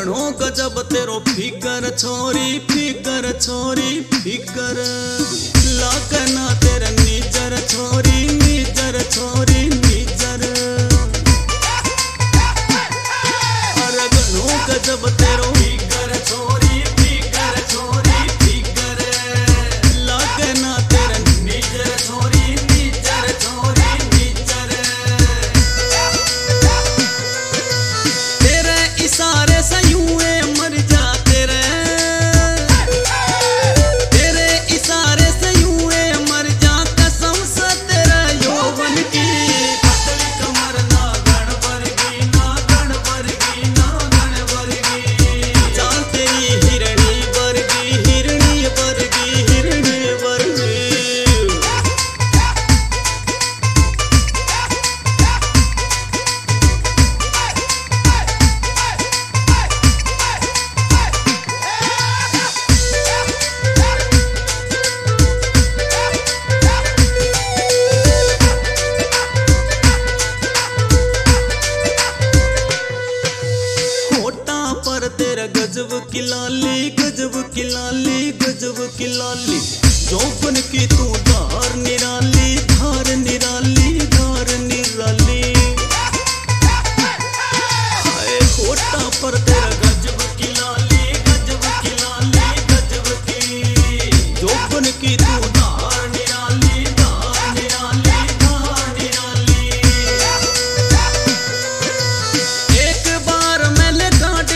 घणो गजब तेरो फिकर छोरी फिकर छोरी फिकर लागना तेरे निजर छोरी निजर छोरी निजर। अरे घणो गजब तेरो फिकर छोरी फिकर छोरी फिकर लागना तेरे निजर छोरी निजर छोरी निजर। तेरे इशारे से यूं मर जा तेरे इशारे से यूं मर जा कसम से तेरा यौवन की पतली कमर ना गण वर्गी ना गण वर्गी ना गण वर्गी जान तेरी हिरणी वर्गी हिरणी वर्गी हिरणी वर्गी। पर तेरा गजब की लाली गजब की लाली गजब की लाली जोबन की तू धार निराली धार निराली धार निराली। हाय होठा पर तेरा गजब की लाली गजब की लाली गजब की जोबन की तू धार निराली धार निराली धार निराली। एक बार मैंने काट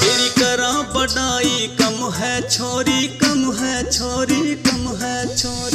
बड़ाई कम है छोरी कम है छोरी कम है छोरी।